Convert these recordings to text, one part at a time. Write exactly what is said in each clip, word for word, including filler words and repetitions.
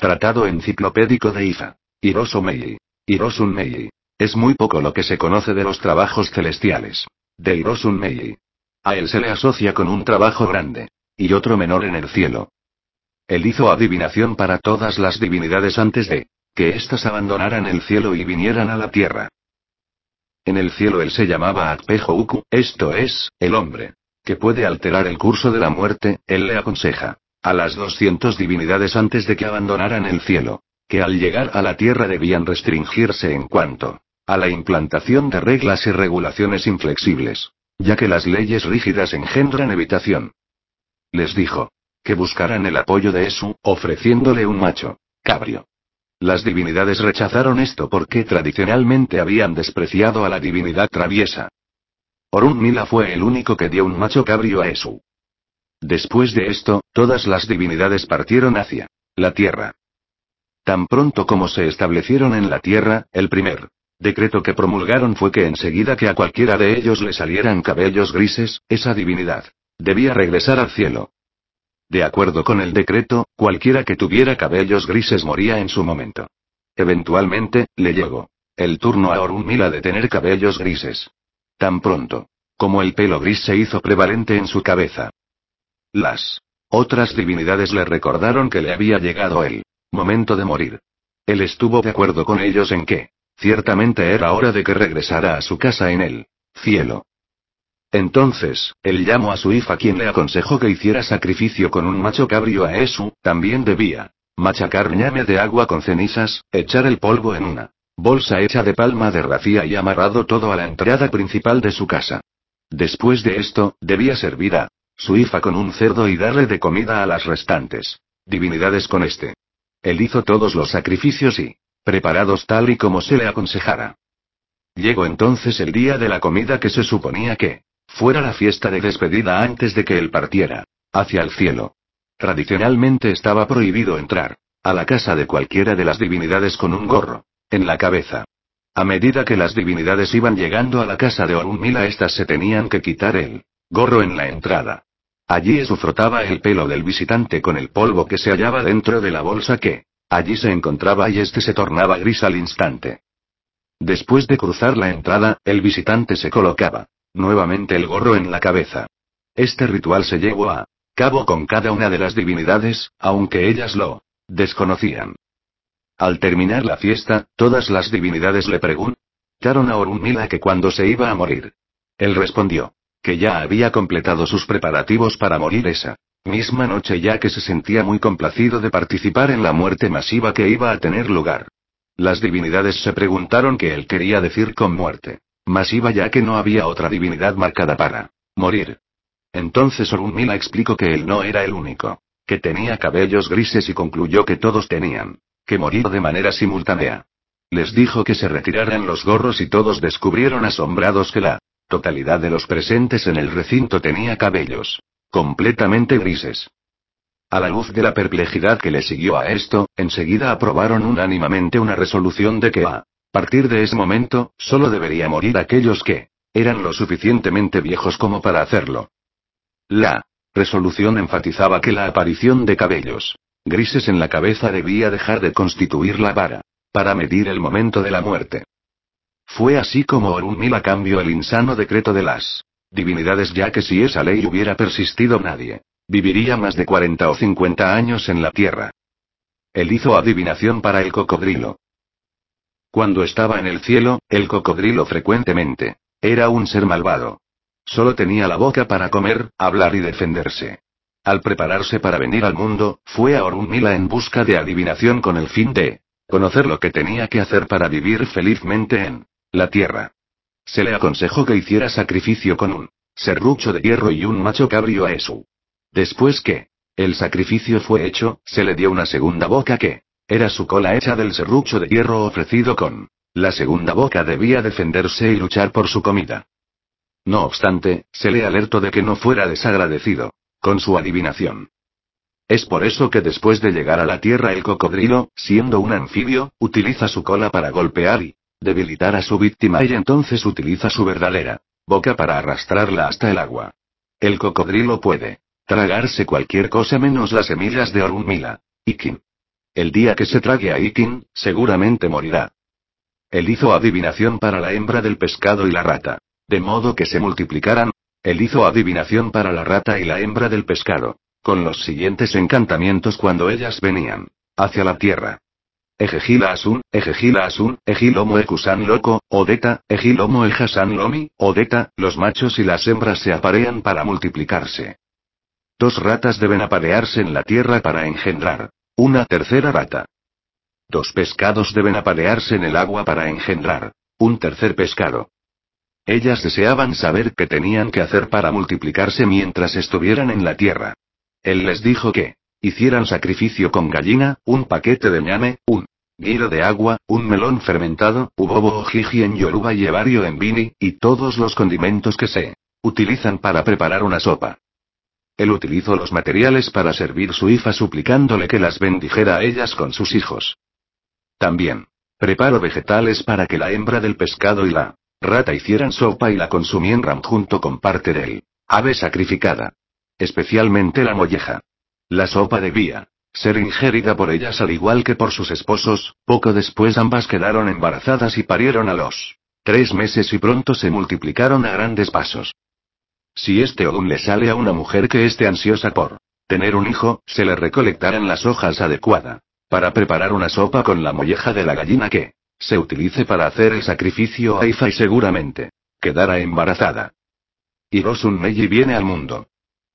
Tratado enciclopédico de Ifa. Hirosu Meiji. Hirosun Meiji. Es muy poco lo que se conoce de los trabajos celestiales. De Hirosun Meiji. A él se le asocia con un trabajo grande. Y otro menor en el cielo. Él hizo adivinación para todas las divinidades antes de que éstas abandonaran el cielo y vinieran a la tierra. En el cielo él se llamaba Akpehouku, esto es, el hombre. Que puede alterar el curso de la muerte, él le aconseja. A las doscientas divinidades antes de que abandonaran el cielo. Que al llegar a la tierra debían restringirse en cuanto a la implantación de reglas y regulaciones inflexibles. Ya que las leyes rígidas engendran evitación. Les dijo. Que buscaran el apoyo de Esu, ofreciéndole un macho cabrio. Las divinidades rechazaron esto porque tradicionalmente habían despreciado a la divinidad traviesa. Orunmila fue el único que dio un macho cabrio a Esu. Después de esto, todas las divinidades partieron hacia la tierra. Tan pronto como se establecieron en la tierra, el primer decreto que promulgaron fue que enseguida que a cualquiera de ellos le salieran cabellos grises, esa divinidad debía regresar al cielo. De acuerdo con el decreto, cualquiera que tuviera cabellos grises moría en su momento. Eventualmente, le llegó el turno a Orunmila de tener cabellos grises. Tan pronto como el pelo gris se hizo prevalente en su cabeza. Las otras divinidades le recordaron que le había llegado el momento de morir. Él estuvo de acuerdo con ellos en que, ciertamente era hora de que regresara a su casa en el cielo. Entonces, él llamó a su Ifa quien le aconsejó que hiciera sacrificio con un macho cabrio a Esu, también debía machacar ñame de agua con cenizas, echar el polvo en una bolsa hecha de palma de racía y amarrado todo a la entrada principal de su casa. Después de esto, debía servir a su Ifa con un cerdo y darle de comida a las restantes divinidades con este. Él hizo todos los sacrificios y preparados tal y como se le aconsejara. Llegó entonces el día de la comida que se suponía que fuera la fiesta de despedida antes de que él partiera hacia el cielo. Tradicionalmente estaba prohibido entrar a la casa de cualquiera de las divinidades con un gorro en la cabeza. A medida que las divinidades iban llegando a la casa de Orunmila, estas se tenían que quitar el gorro en la entrada. Allí Esu frotaba el pelo del visitante con el polvo que se hallaba dentro de la bolsa que allí se encontraba y este se tornaba gris al instante. Después de cruzar la entrada, el visitante se colocaba nuevamente el gorro en la cabeza. Este ritual se llevó a cabo con cada una de las divinidades, aunque ellas lo desconocían. Al terminar la fiesta, todas las divinidades le preguntaron a Orunmila que cuándo se iba a morir. Él respondió que ya había completado sus preparativos para morir esa misma noche, ya que se sentía muy complacido de participar en la muerte masiva que iba a tener lugar. Las divinidades se preguntaron qué él quería decir con muerte masiva, ya que no había otra divinidad marcada para morir. Entonces Orunmila explicó que él no era el único que tenía cabellos grises y concluyó que todos tenían que morir de manera simultánea. Les dijo que se retiraran los gorros y todos descubrieron asombrados que la totalidad de los presentes en el recinto tenía cabellos completamente grises. A la luz de la perplejidad que le siguió a esto, enseguida aprobaron unánimemente una resolución de que a partir de ese momento, solo debería morir aquellos que eran lo suficientemente viejos como para hacerlo. La resolución enfatizaba que la aparición de cabellos grises en la cabeza debía dejar de constituir la vara para medir el momento de la muerte. Fue así como Orunmila cambió el insano decreto de las divinidades, ya que si esa ley hubiera persistido nadie viviría más de cuarenta o cincuenta años en la tierra. Él hizo adivinación para el cocodrilo. Cuando estaba en el cielo, el cocodrilo frecuentemente era un ser malvado. Solo tenía la boca para comer, hablar y defenderse. Al prepararse para venir al mundo, fue a Orunmila en busca de adivinación con el fin de conocer lo que tenía que hacer para vivir felizmente en la tierra. Se le aconsejó que hiciera sacrificio con un serrucho de hierro y un macho cabrio a Esu. Después que el sacrificio fue hecho, se le dio una segunda boca que era su cola hecha del serrucho de hierro ofrecido con la segunda boca debía defenderse y luchar por su comida. No obstante, se le alertó de que no fuera desagradecido con su adivinación. Es por eso que después de llegar a la tierra el cocodrilo, siendo un anfibio, utiliza su cola para golpear y debilitar a su víctima y entonces utiliza su verdadera boca para arrastrarla hasta el agua. El cocodrilo puede tragarse cualquier cosa menos las semillas de Orunmila. Ikin. El día que se trague a Ikin, seguramente morirá. Él hizo adivinación para la hembra del pescado y la rata. De modo que se multiplicaran. Él hizo adivinación para la rata y la hembra del pescado. Con los siguientes encantamientos cuando ellas venían hacia la tierra. Ejejila asun, ejejila asun, ejilomo ekusan loco, odeta, ejilomo ejasan lomi, odeta, los machos y las hembras se aparean para multiplicarse. Dos ratas deben aparearse en la tierra para engendrar una tercera rata. Dos pescados deben aparearse en el agua para engendrar un tercer pescado. Ellas deseaban saber qué tenían que hacer para multiplicarse mientras estuvieran en la tierra. Él les dijo que hicieran sacrificio con gallina, un paquete de ñame, un guiro de agua, un melón fermentado, ubobo ojiji en yoruba y evario en bini, y todos los condimentos que se utilizan para preparar una sopa. Él utilizó los materiales para servir su ifa suplicándole que las bendijera a ellas con sus hijos. También preparó vegetales para que la hembra del pescado y la rata hicieran sopa y la consumieran junto con parte del ave sacrificada. Especialmente la molleja. La sopa debía ser ingerida por ellas al igual que por sus esposos. Poco después ambas quedaron embarazadas y parieron a los tres meses y pronto se multiplicaron a grandes pasos. Si este aún le sale a una mujer que esté ansiosa por tener un hijo, se le recolectarán las hojas adecuadas para preparar una sopa con la molleja de la gallina que se utilice para hacer el sacrificio a Ifa y seguramente quedará embarazada. Hirosun Meiji viene al mundo.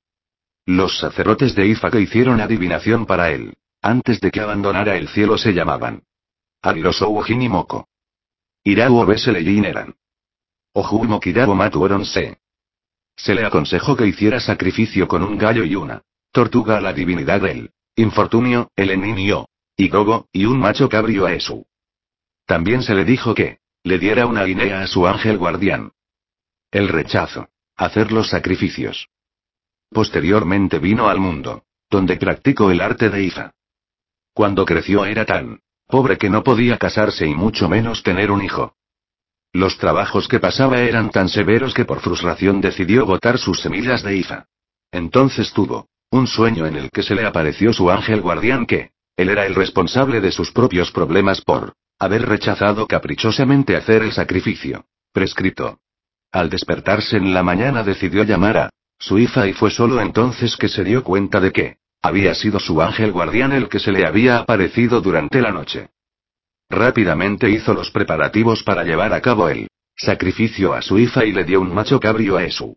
Los sacerdotes de Ifa que hicieron adivinación para él, antes de que abandonara el cielo se llamaban Arirosou Jinimoko. Irau Obeseleyin eran. Ojumo Kirabo Matuoron se. Se le aconsejó que hiciera sacrificio con un gallo y una tortuga a la divinidad del infortunio, el Eninio, y Gogo, y un macho cabrio a Esu. También se le dijo que le diera una guinea a su ángel guardián. El rechazo. Hacer los sacrificios. Posteriormente vino al mundo, donde practicó el arte de Ifa. Cuando creció era tan pobre que no podía casarse y mucho menos tener un hijo. Los trabajos que pasaba eran tan severos que por frustración decidió botar sus semillas de Ifa. Entonces tuvo un sueño en el que se le apareció su ángel guardián que él era el responsable de sus propios problemas por haber rechazado caprichosamente hacer el sacrificio prescrito. Al despertarse en la mañana decidió llamar a su Ifa y fue solo entonces que se dio cuenta de que había sido su ángel guardián el que se le había aparecido durante la noche. Rápidamente hizo los preparativos para llevar a cabo el sacrificio a su Ifa y le dio un macho cabrio a Esu.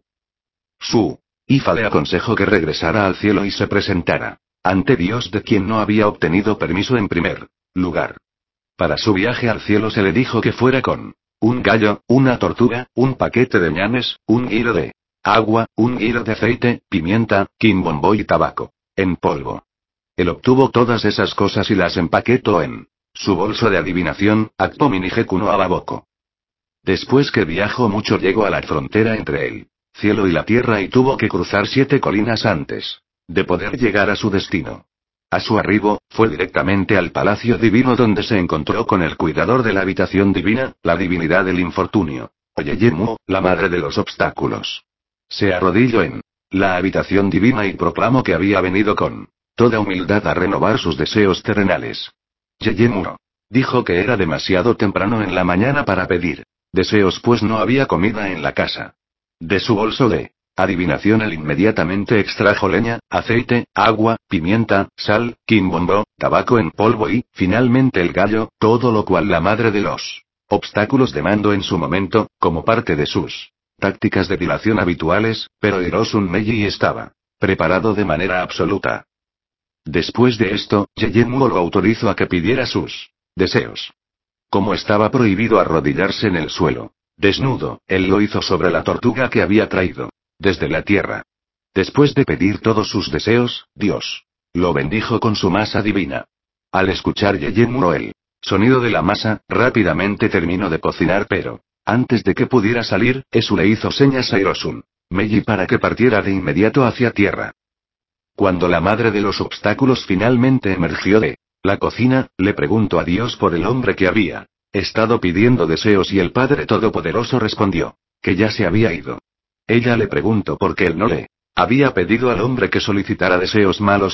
Su Ifa le aconsejó que regresara al cielo y se presentara ante Dios de quien no había obtenido permiso en primer lugar. Para su viaje al cielo se le dijo que fuera con un gallo, una tortuga, un paquete de ñames, un guiro de agua, un guiro de aceite, pimienta, quimbombo y tabaco en polvo. Él obtuvo todas esas cosas y las empaquetó en su bolso de adivinación, Akpominije no Ababoko. Después que viajó mucho llegó a la frontera entre el cielo y la tierra y tuvo que cruzar siete colinas antes de poder llegar a su destino. A su arribo, fue directamente al palacio divino donde se encontró con el cuidador de la habitación divina, la divinidad del infortunio, Oyeyemu, la madre de los obstáculos. Se arrodilló en la habitación divina y proclamó que había venido con toda humildad a renovar sus deseos terrenales. Yeyemuro dijo que era demasiado temprano en la mañana para pedir deseos pues no había comida en la casa. De su bolso de adivinación él inmediatamente extrajo leña, aceite, agua, pimienta, sal, quimbombo, tabaco en polvo y, finalmente el gallo, todo lo cual la madre de los obstáculos demandó en su momento, como parte de sus tácticas de dilación habituales, pero Hirosun Meiji estaba preparado de manera absoluta. Después de esto, Yeyemu lo autorizó a que pidiera sus deseos. Como estaba prohibido arrodillarse en el suelo desnudo, él lo hizo sobre la tortuga que había traído desde la tierra. Después de pedir todos sus deseos, Dios lo bendijo con su masa divina. Al escuchar Yeyemu el sonido de la masa, rápidamente terminó de cocinar pero antes de que pudiera salir, Esu le hizo señas a Hirosun Meiji para que partiera de inmediato hacia tierra. Cuando la madre de los obstáculos finalmente emergió de la cocina, le preguntó a Dios por el hombre que había estado pidiendo deseos y el Padre Todopoderoso respondió que ya se había ido. Ella le preguntó por qué él no le había pedido al hombre que solicitara deseos malos y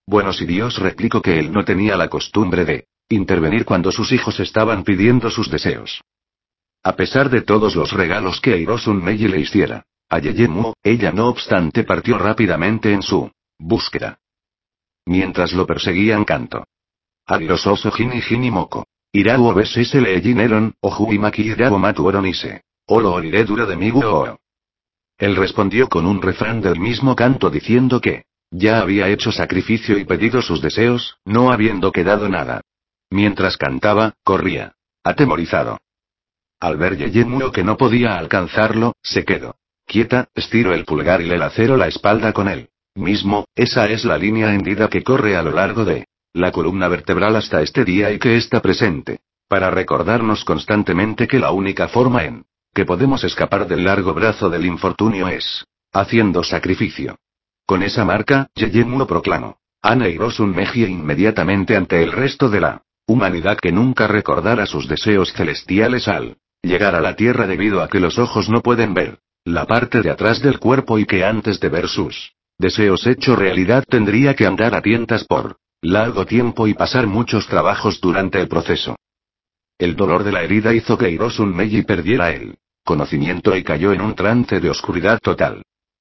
Bueno, si Dios, replicó que él no tenía la costumbre de intervenir cuando sus hijos estaban pidiendo sus deseos. A pesar de todos los regalos que Hirosun Meiji le hiciera a Yeyemu, ella no obstante partió rápidamente en su búsqueda. Mientras lo perseguían Kanto. Arirososo Hini Hini Moko. Irau obesese le Jineron, Ohui Maki Irau Matu Oronise. Olo Orire dura de Migu o. Él respondió con un refrán del mismo canto diciendo que ya había hecho sacrificio y pedido sus deseos, no habiendo quedado nada. Mientras cantaba, corría. Atemorizado. Al ver Yeyemu que no podía alcanzarlo, se quedó quieta, estiró el pulgar y le laceró la espalda con él mismo. Esa es la línea hendida que corre a lo largo de la columna vertebral hasta este día y que está presente, para recordarnos constantemente que la única forma en que podemos escapar del largo brazo del infortunio es haciendo sacrificio. Con esa marca, Yeyemu proclamó Ana Hirosun Meiji inmediatamente ante el resto de la humanidad que nunca recordara sus deseos celestiales al llegar a la tierra debido a que los ojos no pueden ver la parte de atrás del cuerpo y que antes de ver sus deseos hecho realidad tendría que andar a tientas por largo tiempo y pasar muchos trabajos durante el proceso. El dolor de la herida hizo que Hirosun Meiji perdiera el conocimiento y cayó en un trance de oscuridad total.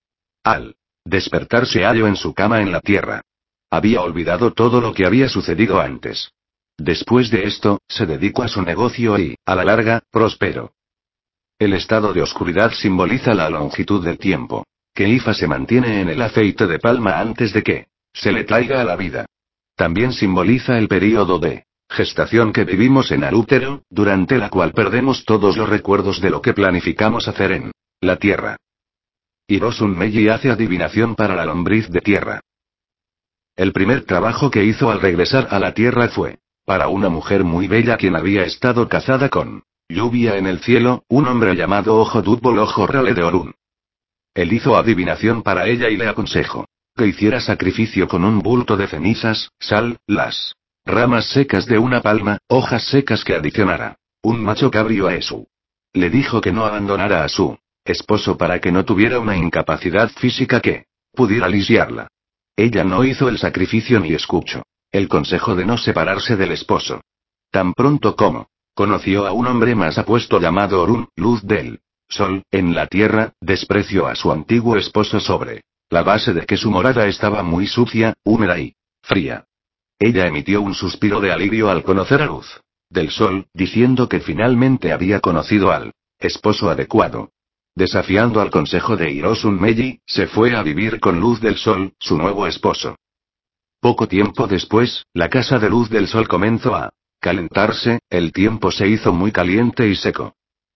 Al despertar se halló en su cama en la tierra. Había olvidado todo lo que había sucedido antes. Después de esto, se dedicó a su negocio y, a la larga, prosperó. El estado de oscuridad simboliza la longitud del tiempo que Ifa se mantiene en el aceite de palma antes de que se le traiga a la vida. También simboliza el período de gestación que vivimos en el útero, durante la cual perdemos todos los recuerdos de lo que planificamos hacer en la tierra. Hirosun Meiji hace adivinación para la lombriz de tierra. El primer trabajo que hizo al regresar a la tierra fue para una mujer muy bella quien había estado casada con lluvia en el cielo, un hombre llamado Ojo Dúbol Ojo Rale de Orun. Él hizo adivinación para ella y le aconsejó que hiciera sacrificio con un bulto de cenizas, sal, las ramas secas de una palma, hojas secas que adicionara un macho cabrío a su. Le dijo que no abandonara a su esposo para que no tuviera una incapacidad física que pudiera lisiarla. Ella no hizo el sacrificio ni escuchó el consejo de no separarse del esposo. Tan pronto como conoció a un hombre más apuesto llamado Orun, luz del sol, en la tierra, despreció a su antiguo esposo sobre la base de que su morada estaba muy sucia, húmeda y fría. Ella emitió un suspiro de alivio al conocer a luz del sol, diciendo que finalmente había conocido al esposo adecuado. Desafiando al consejo de Hirosun Meiji, se fue a vivir con Luz del Sol, su nuevo esposo. Poco tiempo después, la casa de Luz del Sol comenzó a calentarse, el tiempo se hizo muy caliente y seco.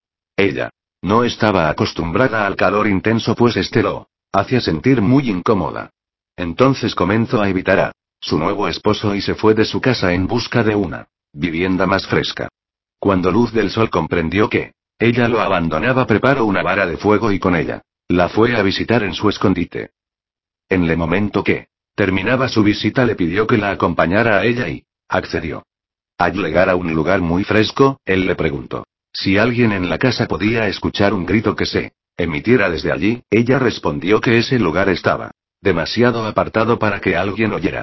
Ella no estaba acostumbrada al calor intenso pues este lo hacía sentir muy incómoda. Entonces comenzó a evitar a su nuevo esposo y se fue de su casa en busca de una vivienda más fresca. Cuando Luz del Sol comprendió que ella lo abandonaba, preparó una vara de fuego y con ella la fue a visitar en su escondite. En el momento que terminaba su visita le pidió que la acompañara a ella y accedió. Al llegar a un lugar muy fresco, él le preguntó si alguien en la casa podía escuchar un grito que se emitiera desde allí. Ella respondió que ese lugar estaba demasiado apartado para que alguien oyera.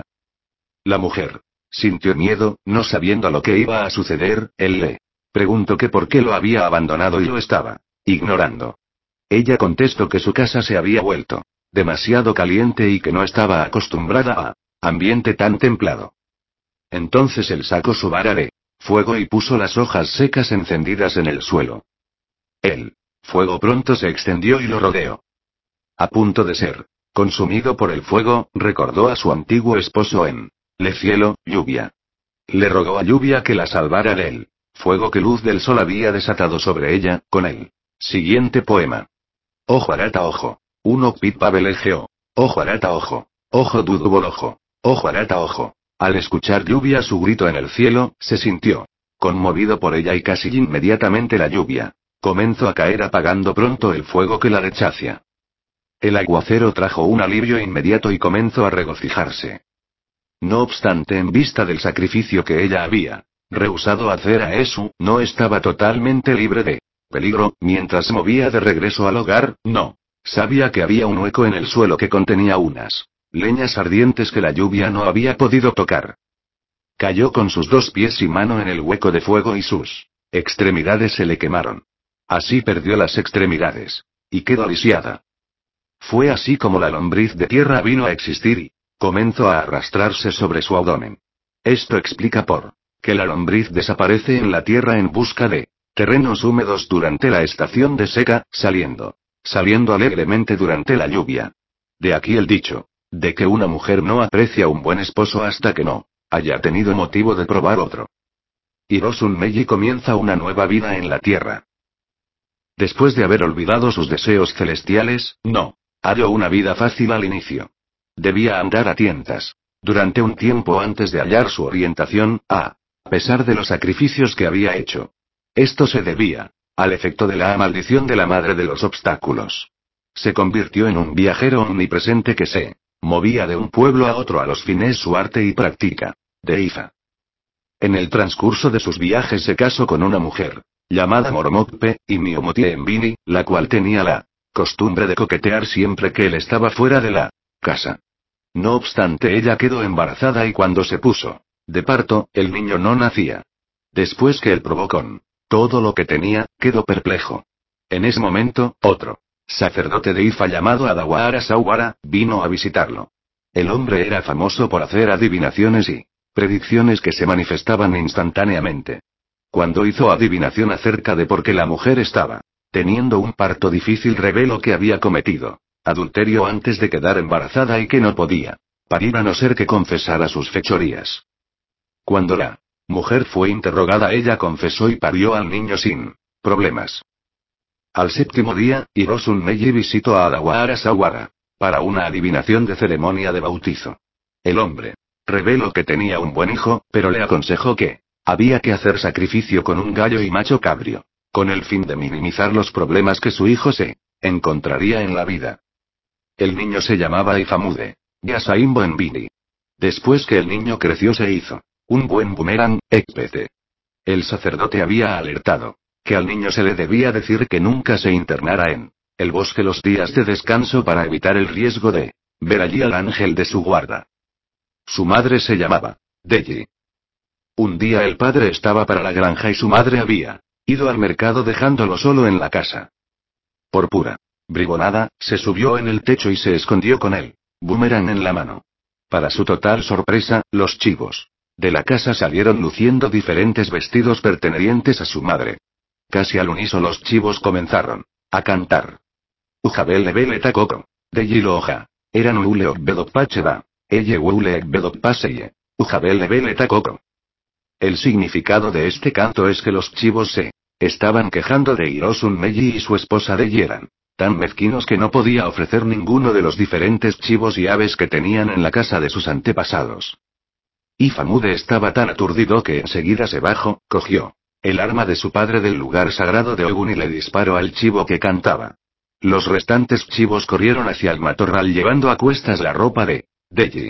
La mujer sintió miedo, no sabiendo lo que iba a suceder. Él le preguntó que por qué lo había abandonado y lo estaba ignorando. Ella contestó que su casa se había vuelto demasiado caliente y que no estaba acostumbrada a ambiente tan templado. Entonces él sacó su vara de fuego y puso las hojas secas encendidas en el suelo. El fuego pronto se extendió y lo rodeó. A punto de ser consumido por el fuego, recordó a su antiguo esposo en le cielo, lluvia. Le rogó a lluvia que la salvara del fuego que Luz del Sol había desatado sobre ella, con el siguiente poema. Ojo arata ojo. Uno pit pabelegeo. Ojo arata ojo. Ojo dudubol ojo. Ojo arata ojo. Al escuchar lluvia su grito en el cielo, se sintió conmovido por ella y casi inmediatamente la lluvia comenzó a caer apagando pronto el fuego que la rechacia. El aguacero trajo un alivio inmediato y comenzó a regocijarse. No obstante, en vista del sacrificio que ella había rehusado hacer a Esu, no estaba totalmente libre de peligro. Mientras se movía de regreso al hogar, no sabía que había un hueco en el suelo que contenía unas leñas ardientes que la lluvia no había podido tocar. Cayó con sus dos pies y mano en el hueco de fuego y sus extremidades se le quemaron. Así perdió las extremidades. Y quedó lisiada. Fue así como la lombriz de tierra vino a existir y comenzó a arrastrarse sobre su abdomen. Esto explica por qué la lombriz desaparece en la tierra en busca de terrenos húmedos durante la estación de seca, saliendo, saliendo alegremente durante la lluvia. De aquí el dicho, de que una mujer no aprecia un buen esposo hasta que no haya tenido motivo de probar otro. Hirosun Meiji comienza una nueva vida en la tierra. Después de haber olvidado sus deseos celestiales, no halló una vida fácil al inicio. Debía andar a tientas. Durante un tiempo antes de hallar su orientación, a pesar de los sacrificios que había hecho. Esto se debía al efecto de la maldición de la madre de los obstáculos. Se convirtió en un viajero omnipresente que se movía de un pueblo a otro a los fines su arte y práctica de Ifa. En el transcurso de sus viajes se casó con una mujer llamada Moromokpe, y Miyomotie Enbini, la cual tenía la costumbre de coquetear siempre que él estaba fuera de la casa. No obstante, ella quedó embarazada y cuando se puso de parto, el niño no nacía. Después que él probó con todo lo que tenía, quedó perplejo. En ese momento, otro sacerdote de Ifa llamado Adawara Sawara, vino a visitarlo. El hombre era famoso por hacer adivinaciones y predicciones que se manifestaban instantáneamente. Cuando hizo adivinación acerca de por qué la mujer estaba teniendo un parto difícil, reveló que había cometido adulterio antes de quedar embarazada y que no podía parir a no ser que confesara sus fechorías. Cuando la mujer fue interrogada, ella confesó y parió al niño sin problemas. Al séptimo día, Hirosun Meiji visitó a Adawara Sawara para una adivinación de ceremonia de bautizo. El hombre reveló que tenía un buen hijo, pero le aconsejó que había que hacer sacrificio con un gallo y macho cabrio, con el fin de minimizar los problemas que su hijo se encontraría en la vida. El niño se llamaba Ifamude Yasaimbo Enbini. Después que el niño creció se hizo un buen boomerang, etcétera. El sacerdote había alertado que al niño se le debía decir que nunca se internara en el bosque los días de descanso para evitar el riesgo de ver allí al ángel de su guarda. Su madre se llamaba Deji. Un día el padre estaba para la granja y su madre había ido al mercado dejándolo solo en la casa. Por pura bribonada, se subió en el techo y se escondió con el boomerang en la mano. Para su total sorpresa, los chivos de la casa salieron luciendo diferentes vestidos pertenecientes a su madre. Casi al unísono los chivos comenzaron a cantar. Ujabele bele takoko, Deji loja, eran ule okbedok pacheda, eye ule okbedok paseye, ujabele bele takoko. El significado de este canto es que los chivos se estaban quejando de Hirosun Meiji y su esposa Deji eran tan mezquinos que no podía ofrecer ninguno de los diferentes chivos y aves que tenían en la casa de sus antepasados. Ifamude estaba tan aturdido que enseguida se bajó, cogió el arma de su padre del lugar sagrado de Ogun y le disparó al chivo que cantaba. Los restantes chivos corrieron hacia el matorral llevando a cuestas la ropa de Deji.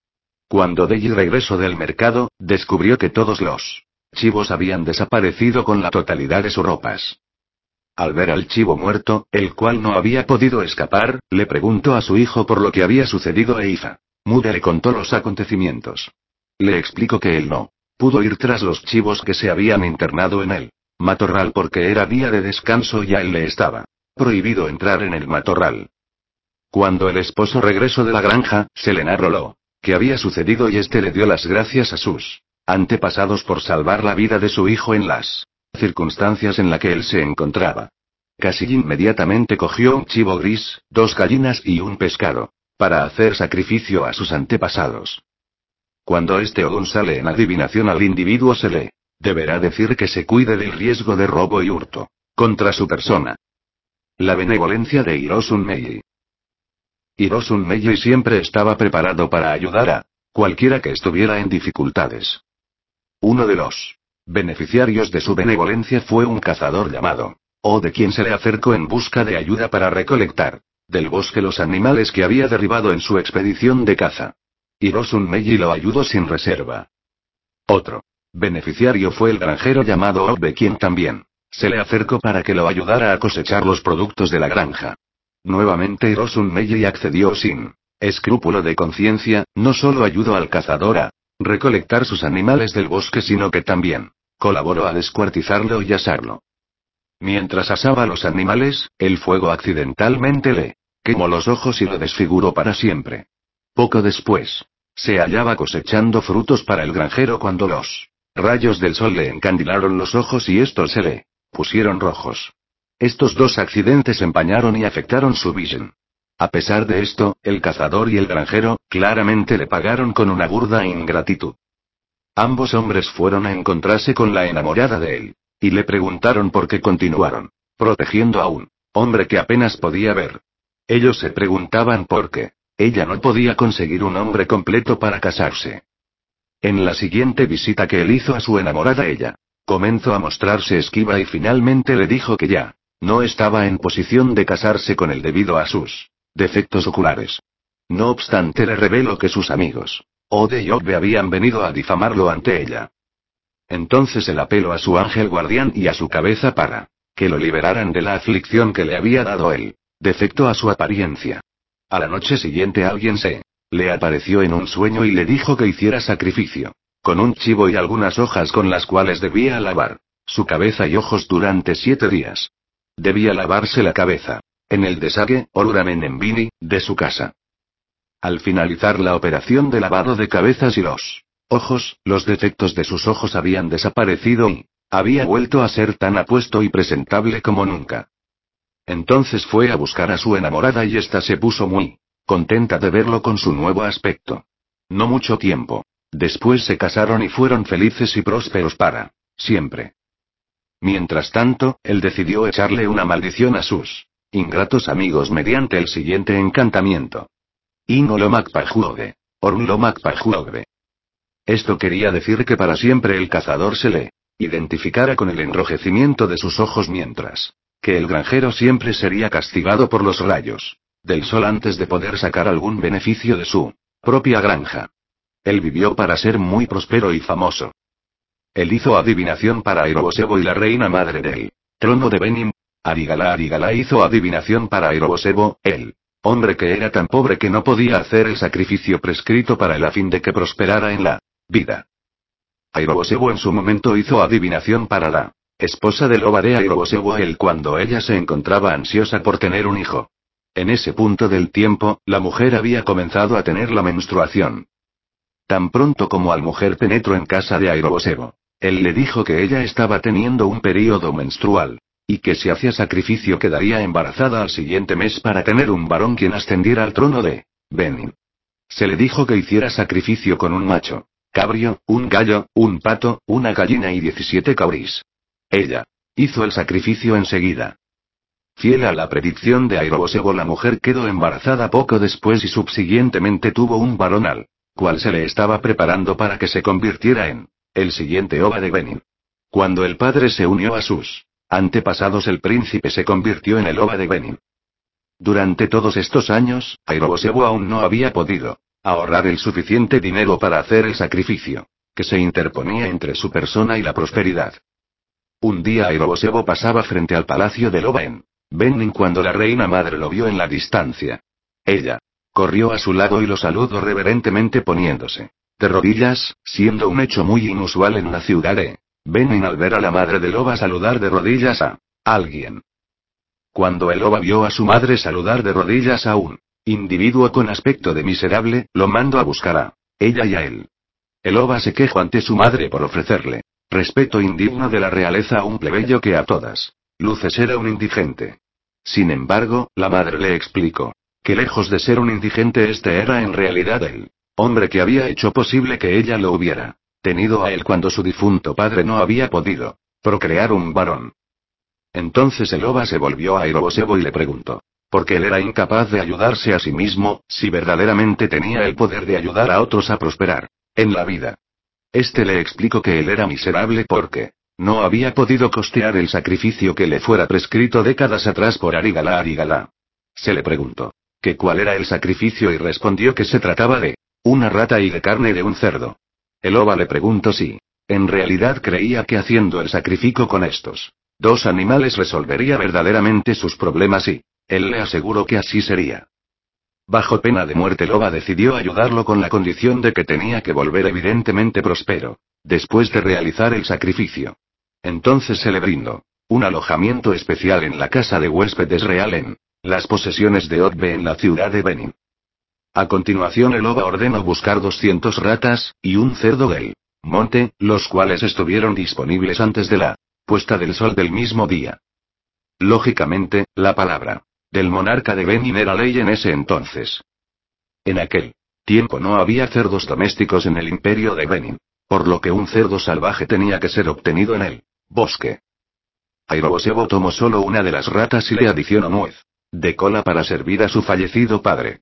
Cuando Deji regresó del mercado, descubrió que todos los chivos habían desaparecido con la totalidad de sus ropas. Al ver al chivo muerto, el cual no había podido escapar, le preguntó a su hijo por lo que había sucedido e Ifamude le contó los acontecimientos. Le explicó que él no pudo ir tras los chivos que se habían internado en el matorral porque era día de descanso y a él le estaba prohibido entrar en el matorral. Cuando el esposo regresó de la granja, se le narró lo que había sucedido y este le dio las gracias a sus antepasados por salvar la vida de su hijo en las circunstancias en la que él se encontraba. Casi inmediatamente cogió un chivo gris, dos gallinas y un pescado para hacer sacrificio a sus antepasados. Cuando este Ogun sale en adivinación al individuo se le deberá decir que se cuide del riesgo de robo y hurto contra su persona. La benevolencia de Hirosun Meiji. Hirosun Meiji siempre estaba preparado para ayudar a cualquiera que estuviera en dificultades. Uno de los beneficiarios de su benevolencia fue un cazador llamado O, de quien se le acercó en busca de ayuda para recolectar del bosque los animales que había derribado en su expedición de caza. Hirosun Meiji lo ayudó sin reserva. Otro beneficiario fue el granjero llamado Obe, quien también se le acercó para que lo ayudara a cosechar los productos de la granja. Nuevamente Hirosun Meiji accedió sin Escrúpulo de conciencia, no solo ayudó al cazador a recolectar sus animales del bosque, sino que también colaboró a descuartizarlo y asarlo. Mientras asaba los animales, el fuego accidentalmente le quemó los ojos y lo desfiguró para siempre. Poco después, se hallaba cosechando frutos para el granjero cuando los rayos del sol le encandilaron los ojos y estos se le pusieron rojos. Estos dos accidentes empañaron y afectaron su visión. A pesar de esto, el cazador y el granjero, claramente le pagaron con una burda ingratitud. Ambos hombres fueron a encontrarse con la enamorada de él, y le preguntaron por qué continuaron protegiendo a un hombre que apenas podía ver. Ellos se preguntaban por qué ella no podía conseguir un hombre completo para casarse. En la siguiente visita que él hizo a su enamorada, ella comenzó a mostrarse esquiva y finalmente le dijo que ya no estaba en posición de casarse con él debido a sus defectos oculares. No obstante, le reveló que sus amigos Ode y Ogbe habían venido a difamarlo ante ella. Entonces él apeló a su ángel guardián y a su cabeza para que lo liberaran de la aflicción que le había dado el defecto a su apariencia. A la noche siguiente alguien se le apareció en un sueño y le dijo que hiciera sacrificio con un chivo y algunas hojas con las cuales debía lavar su cabeza y ojos durante siete días. Debía lavarse la cabeza en el desague, Oruramenembini, de su casa. Al finalizar la operación de lavado de cabezas y los ojos, los defectos de sus ojos habían desaparecido y había vuelto a ser tan apuesto y presentable como nunca. Entonces fue a buscar a su enamorada y ésta se puso muy contenta de verlo con su nuevo aspecto. No mucho tiempo después se casaron y fueron felices y prósperos para siempre. Mientras tanto, él decidió echarle una maldición a sus ingratos amigos mediante el siguiente encantamiento. Inolomakpajuoge, Orunlomakpajuoge. Esto quería decir que para siempre el cazador se le identificara con el enrojecimiento de sus ojos, mientras que el granjero siempre sería castigado por los rayos del sol antes de poder sacar algún beneficio de su propia granja. Él vivió para ser muy próspero y famoso. Él hizo adivinación para Airobosebo y la reina madre del trono de Benin. Arigala Arigala hizo adivinación para Airobosebo, el hombre que era tan pobre que no podía hacer el sacrificio prescrito para él a fin de que prosperara en la vida. Airobosebo en su momento hizo adivinación para la esposa del Loba de Airobosebo él cuando ella se encontraba ansiosa por tener un hijo. En ese punto del tiempo, la mujer había comenzado a tener la menstruación. Tan pronto como al mujer penetró en casa de Airobosebo, él le dijo que ella estaba teniendo un período menstrual, y que si hacía sacrificio quedaría embarazada al siguiente mes para tener un varón quien ascendiera al trono de Benin. Se le dijo que hiciera sacrificio con un macho cabrio, un gallo, un pato, una gallina y diecisiete cauris. Ella hizo el sacrificio enseguida. Fiel a la predicción de Airobosebo, la mujer quedó embarazada poco después y subsiguientemente tuvo un varón al cual se le estaba preparando para que se convirtiera en el siguiente Oba de Benin. Cuando el padre se unió a sus antepasados, el príncipe se convirtió en el Oba de Benin. Durante todos estos años, Airobosebo aún no había podido ahorrar el suficiente dinero para hacer el sacrificio que se interponía entre su persona y la prosperidad. Un día Airobosebo pasaba frente al palacio del Oba en Benin cuando la reina madre lo vio en la distancia. Ella corrió a su lado y lo saludó reverentemente poniéndose de rodillas, siendo un hecho muy inusual en la ciudad de Benin al ver a la madre del Oba saludar de rodillas a alguien. Cuando el Oba vio a su madre saludar de rodillas a un individuo con aspecto de miserable, lo mandó a buscar a ella y a él. El Oba se quejó ante su madre por ofrecerle respeto indigno de la realeza a un plebeyo que a todas luces era un indigente. Sin embargo, la madre le explicó que lejos de ser un indigente, este era en realidad el hombre que había hecho posible que ella lo hubiera tenido a él cuando su difunto padre no había podido procrear un varón. Entonces el Oba se volvió a Airobosebo y le preguntó por qué él era incapaz de ayudarse a sí mismo, si verdaderamente tenía el poder de ayudar a otros a prosperar en la vida. Este le explicó que él era miserable porque no había podido costear el sacrificio que le fuera prescrito décadas atrás por Arigala Arigala. Se le preguntó que cuál era el sacrificio y respondió que se trataba de una rata y de carne de un cerdo. El Oba le preguntó si en realidad creía que haciendo el sacrificio con estos dos animales resolvería verdaderamente sus problemas y él le aseguró que así sería. Bajo pena de muerte, Loba decidió ayudarlo con la condición de que tenía que volver evidentemente próspero, después de realizar el sacrificio. Entonces se le brindó un alojamiento especial en la casa de huéspedes real en las posesiones de Otbe en la ciudad de Benin. A continuación, el Loba ordenó buscar doscientas ratas y un cerdo del monte, los cuales estuvieron disponibles antes de la puesta del sol del mismo día. Lógicamente, la palabra del monarca de Benin era ley en ese entonces. En aquel tiempo no había cerdos domésticos en el imperio de Benin, por lo que un cerdo salvaje tenía que ser obtenido en el bosque. Airobosebo tomó solo una de las ratas y le adicionó nuez de cola para servir a su fallecido padre.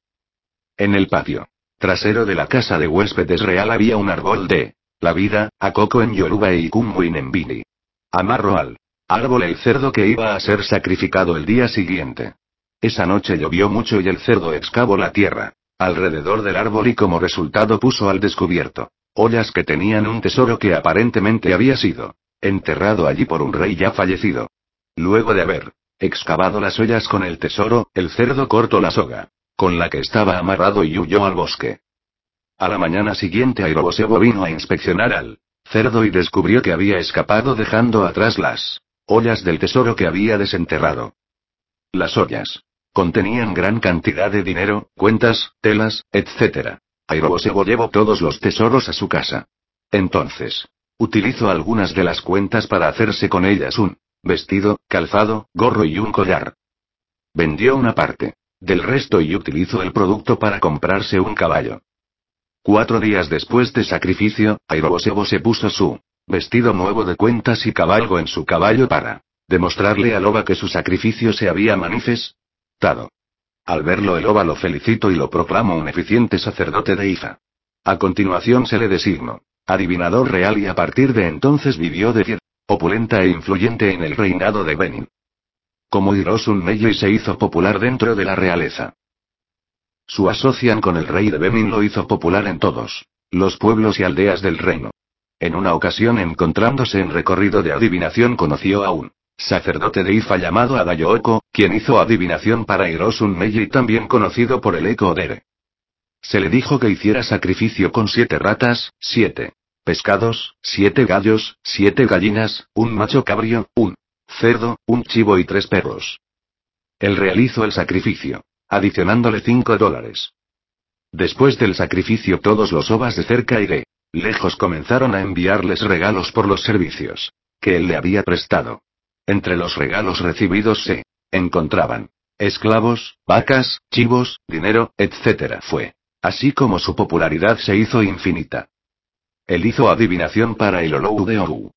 En el patio trasero de la casa de huéspedes real había un árbol de la vida, Akoko en Yoruba e Ikumwin en Bini. Amarró al árbol el cerdo que iba a ser sacrificado el día siguiente. Esa noche llovió mucho y el cerdo excavó la tierra alrededor del árbol y como resultado puso al descubierto ollas que tenían un tesoro que aparentemente había sido enterrado allí por un rey ya fallecido. Luego de haber excavado las ollas con el tesoro, el cerdo cortó la soga con la que estaba amarrado y huyó al bosque. A la mañana siguiente, Airobosebo vino a inspeccionar al cerdo y descubrió que había escapado dejando atrás las ollas del tesoro que había desenterrado. Las ollas contenían gran cantidad de dinero, cuentas, telas, etcétera. Airobosebo llevó todos los tesoros a su casa. Entonces, utilizó algunas de las cuentas para hacerse con ellas un vestido, calzado, gorro y un collar. Vendió una parte del resto y utilizó el producto para comprarse un caballo. Cuatro días después de sacrificio, Airobosebo se puso su vestido nuevo de cuentas y cabalgó en su caballo para demostrarle a Loba que su sacrificio se había manifestado. Al verlo, el Loba lo felicitó y lo proclamó un eficiente sacerdote de Ifa. A continuación se le designó adivinador real y a partir de entonces vivió de fiel, opulenta e influyente en el reinado de Benin. Como Hirosun Meiji se hizo popular dentro de la realeza. Su asociación con el rey de Benin lo hizo popular en todos los pueblos y aldeas del reino. En una ocasión, encontrándose en recorrido de adivinación, conoció a un sacerdote de Ifa llamado Adayooko, quien hizo adivinación para Hirosun Meiji, también conocido por el Eko Odere. Se le dijo que hiciera sacrificio con siete ratas, siete pescados, siete gallos, siete gallinas, un macho cabrío, un cerdo, un chivo y tres perros. Él realizó el sacrificio, adicionándole cinco dólares. Después del sacrificio, todos los ovas de cerca y de lejos comenzaron a enviarles regalos por los servicios que él le había prestado. Entre los regalos recibidos se encontraban esclavos, vacas, chivos, dinero, etcétera. Fue así como su popularidad se hizo infinita. Él hizo adivinación para el Olou de Ou.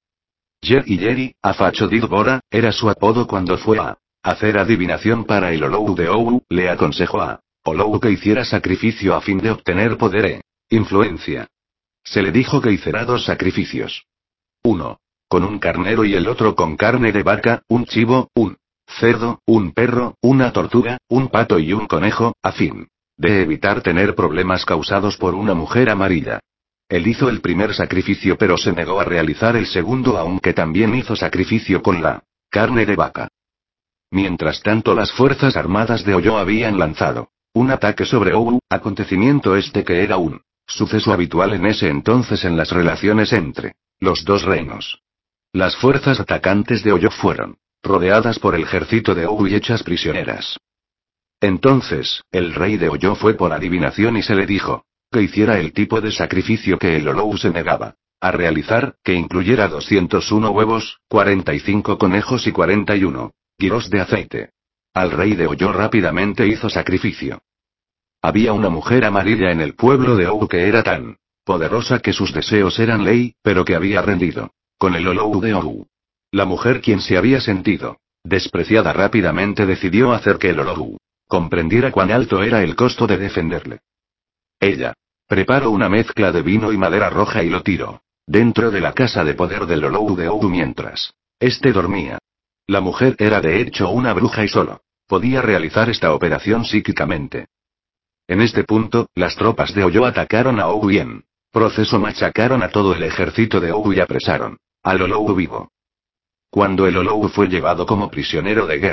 Jerry Jerry, Afachodid Bora, era su apodo cuando fue a hacer adivinación para el Olou de Ou, le aconsejó a Olou que hiciera sacrificio a fin de obtener poder e influencia. Se le dijo que hiciera dos sacrificios. Uno con un carnero y el otro con carne de vaca, un chivo, un cerdo, un perro, una tortuga, un pato y un conejo, a fin de evitar tener problemas causados por una mujer amarilla. Él hizo el primer sacrificio pero se negó a realizar el segundo, aunque también hizo sacrificio con la carne de vaca. Mientras tanto, las fuerzas armadas de Oyo habían lanzado un ataque sobre Ou, acontecimiento este que era un suceso habitual en ese entonces en las relaciones entre los dos reinos. Las fuerzas atacantes de Oyo fueron rodeadas por el ejército de Ou y hechas prisioneras. Entonces, el rey de Oyo fue por adivinación y se le dijo que hiciera el tipo de sacrificio que el Olou se negaba a realizar, que incluyera doscientos uno huevos, cuarenta y cinco conejos y cuarenta y uno giros de aceite. Al rey de Oyo rápidamente hizo sacrificio. Había una mujer amarilla en el pueblo de Ou que era tan poderosa que sus deseos eran ley, pero que había rendido con el Olou de Ou. La mujer, quien se había sentido despreciada, rápidamente decidió hacer que el Olou comprendiera cuán alto era el costo de defenderle. Ella preparó una mezcla de vino y madera roja y lo tiró dentro de la casa de poder del Olou de Ou mientras este dormía. La mujer era de hecho una bruja y solo podía realizar esta operación psíquicamente. En este punto, las tropas de Oyo atacaron a Ou y en proceso machacaron a todo el ejército de Ou y apresaron al Olou vivo. Cuando el Olou fue llevado como prisionero de guerra,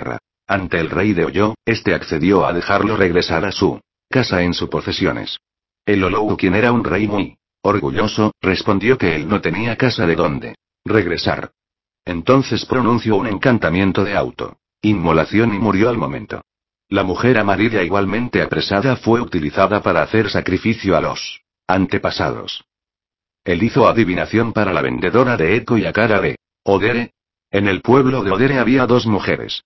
Ante el rey de Oyo, este accedió a dejarlo regresar a su casa en sus posesiones. El Olou, quien era un rey muy orgulloso, respondió que él no tenía casa de donde regresar. Entonces pronunció un encantamiento de auto inmolación y murió al momento. La mujer amarilla, igualmente apresada, fue utilizada para hacer sacrificio a los antepasados. Él hizo adivinación para la vendedora de Eco y Akara de Odere. En el pueblo de Odere había dos mujeres.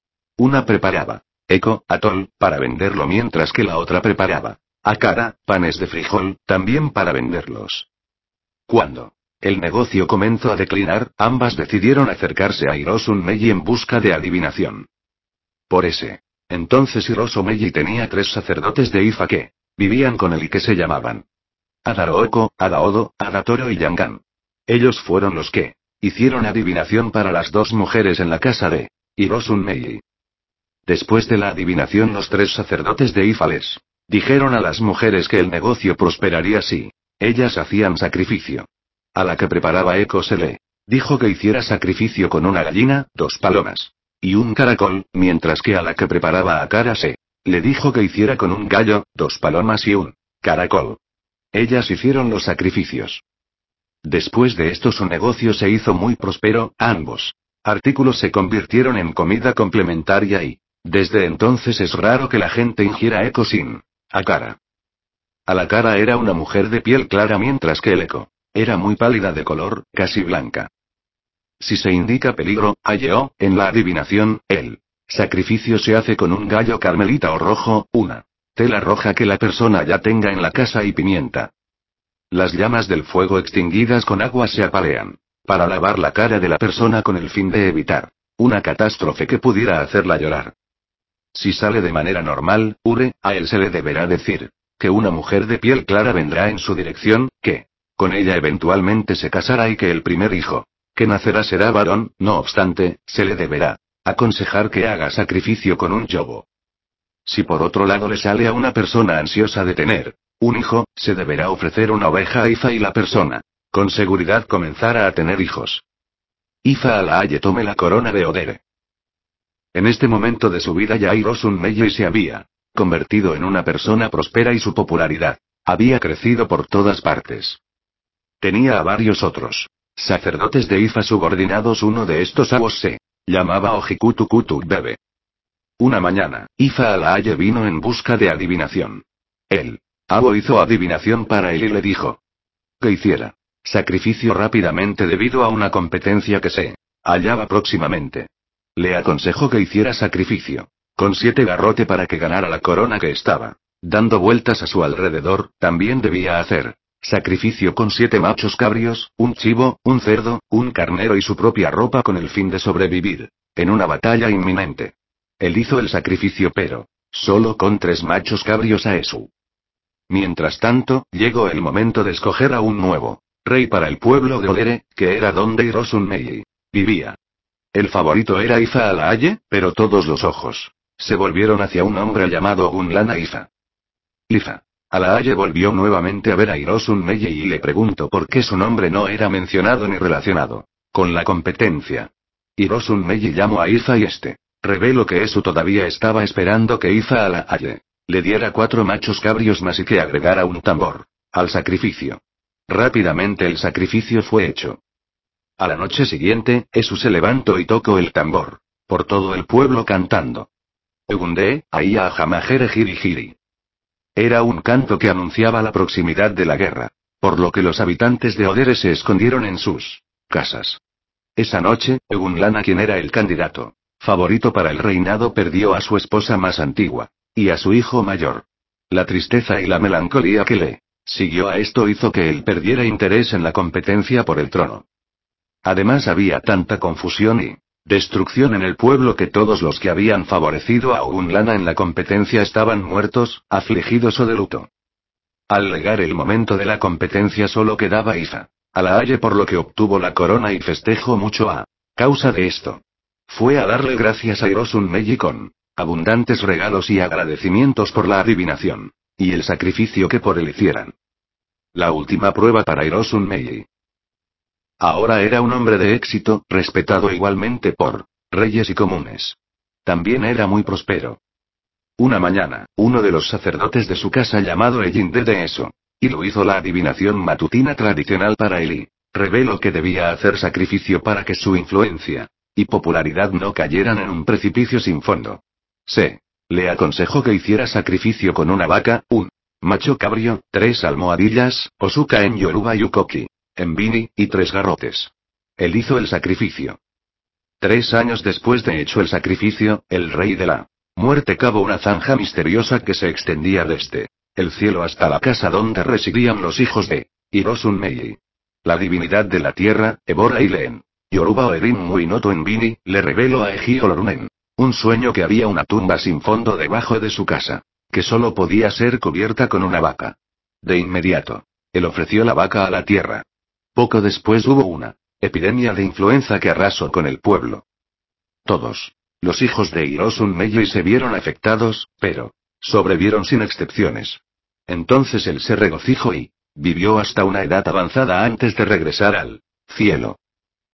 Una preparaba Eco, atol, para venderlo, mientras que la otra preparaba Akara, panes de frijol, también para venderlos. Cuando el negocio comenzó a declinar, ambas decidieron acercarse a Hirosun Meiji en busca de adivinación. Por ese entonces Hirosun Meiji tenía tres sacerdotes de Ifa que vivían con él y que se llamaban Adarooko, Adaodo, Adatoro y Yangan. Ellos fueron los que hicieron adivinación para las dos mujeres en la casa de Hirosun Meiji. Después de la adivinación, los tres sacerdotes de Ifa les dijeron a las mujeres que el negocio prosperaría si ellas hacían sacrificio. A la que preparaba Eco se le dijo que hiciera sacrificio con una gallina, dos palomas y un caracol, mientras que a la que preparaba Akara se le dijo que hiciera con un gallo, dos palomas y un caracol. Ellas hicieron los sacrificios. Después de esto su negocio se hizo muy próspero, ambos artículos se convirtieron en comida complementaria y desde entonces es raro que la gente ingiera Eco sin Akara. Alakara era una mujer de piel clara, mientras que el Eco era muy pálida, de color casi blanca. Si se indica peligro, Ayeo, en la adivinación, el sacrificio se hace con un gallo carmelita o rojo, una tela roja que la persona ya tenga en la casa y pimienta. Las llamas del fuego extinguidas con agua se apalean para lavar la cara de la persona con el fin de evitar una catástrofe que pudiera hacerla llorar. Si sale de manera normal, Ure, a él se le deberá decir que una mujer de piel clara vendrá en su dirección, que con ella eventualmente se casará y que el primer hijo que nacerá será varón. No obstante, se le deberá aconsejar que haga sacrificio con un yobo. Si por otro lado le sale a una persona ansiosa de tener un hijo, se deberá ofrecer una oveja a Ifa y la persona con seguridad comenzará a tener hijos. Ifa Alaaye tome la corona de Odere. En este momento de su vida ya Hirosun Meiji se había convertido en una persona próspera y su popularidad había crecido por todas partes. Tenía a varios otros sacerdotes de Ifa subordinados. Uno de estos abos se llamaba Ojikutu Kutu Bebe. Una mañana, Ifa Alaaye vino en busca de adivinación. El abo hizo adivinación para él y le dijo que hiciera sacrificio rápidamente debido a una competencia que se hallaba próximamente. Le aconsejó que hiciera sacrificio con siete garrote para que ganara la corona que estaba dando vueltas a su alrededor. También debía hacer sacrificio con siete machos cabrios, un chivo, un cerdo, un carnero y su propia ropa con el fin de sobrevivir en una batalla inminente. Él hizo el sacrificio, pero solo con tres machos cabrios a Esu. Mientras tanto, llegó el momento de escoger a un nuevo rey para el pueblo de Odere, que era donde Hirosun Meiji vivía. El favorito era Ifa Alaaye, pero todos los ojos se volvieron hacia un hombre llamado Gunlana Ifa. Ifa Alaaye volvió nuevamente a ver a Hirosun Meiji y le preguntó por qué su nombre no era mencionado ni relacionado con la competencia. Hirosun Meiji llamó a Ifa y este reveló que Esu todavía estaba esperando que Ifa Alaaye le diera cuatro machos cabrios más y que agregara un tambor al sacrificio. Rápidamente el sacrificio fue hecho. A la noche siguiente, Esu se levantó y tocó el tambor por todo el pueblo cantando Egunde, Aia Jamajere Giri Giri. Era un canto que anunciaba la proximidad de la guerra, por lo que los habitantes de Odere se escondieron en sus casas. Esa noche, Egunlana, quien era el candidato favorito para el reinado, perdió a su esposa más antigua y a su hijo mayor. La tristeza y la melancolía que le siguió a esto hizo que él perdiera interés en la competencia por el trono. Además había tanta confusión y destrucción en el pueblo que todos los que habían favorecido a Ogunlana en la competencia estaban muertos, afligidos o de luto. Al llegar el momento de la competencia solo quedaba Ifa Alaaye, por lo que obtuvo la corona y festejó mucho a causa de esto. Fue a darle gracias a Hirosun Meiji con abundantes regalos y agradecimientos por la adivinación y el sacrificio que por él hicieran. La última prueba para Hirosun Meiji. Ahora era un hombre de éxito, respetado igualmente por reyes y comunes. También era muy próspero. Una mañana, uno de los sacerdotes de su casa llamado Ellinde de eso, y lo hizo la adivinación matutina tradicional para Eli, reveló que debía hacer sacrificio para que su influencia y popularidad no cayeran en un precipicio sin fondo. Se le aconsejó que hiciera sacrificio con una vaca, un macho cabrio, tres almohadillas, osuka en Yoruba y ukoki en Bini, y tres garrotes. Él hizo el sacrificio. Tres años después de hecho el sacrificio, el rey de la muerte cavó una zanja misteriosa que se extendía desde el cielo hasta la casa donde residían los hijos de Hirosun Meiji. La divinidad de la tierra, Ebora Ilen, Yoruba o Erin Muinoto en Bini, le reveló a Eji Olorunen un sueño que había una tumba sin fondo debajo de su casa, que solo podía ser cubierta con una vaca. De inmediato, él ofreció la vaca a la tierra. Poco después hubo una epidemia de influenza que arrasó con el pueblo. Todos los hijos de Hirosun Meiji se vieron afectados, pero sobrevivieron sin excepciones. Entonces él se regocijó y vivió hasta una edad avanzada antes de regresar al cielo.